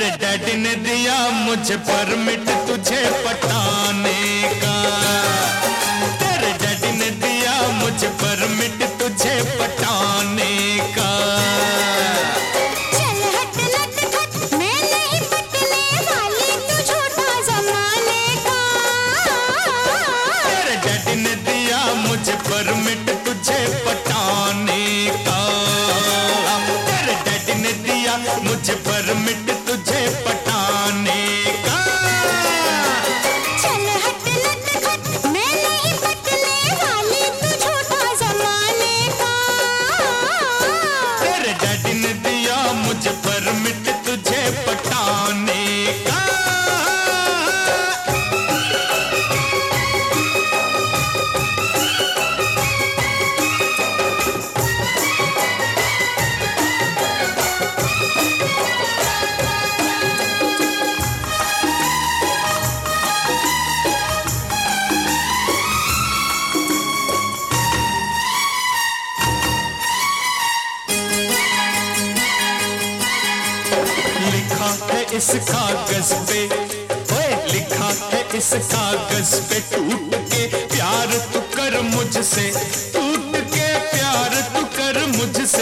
तेरे डैडी ने दिया मुझे परमिट तुझे पटाने का, तेरे डैडी ने दिया मुझे परमिट तुझे पटाने का। चल हट लट खट, मैं नहीं पटने वाली, तू झूठा जमाने का। तेरे डैडी ने दिया मुझे परमिट तुझे पटाने का, तेरे डैडी ने दिया मुझे परमिट तुझे पटाने का। चल हट लट खट, मैं नहीं पटने वाली, तू झूठा जमाने का। तेरे डैडी ने दिया मुझे परमिट तुझे पटाने का। लिखा है इस कागज पे, ओए लिखा है इस कागज पे, टूट के प्यार तू कर मुझसे, टूट के प्यार तू कर मुझसे।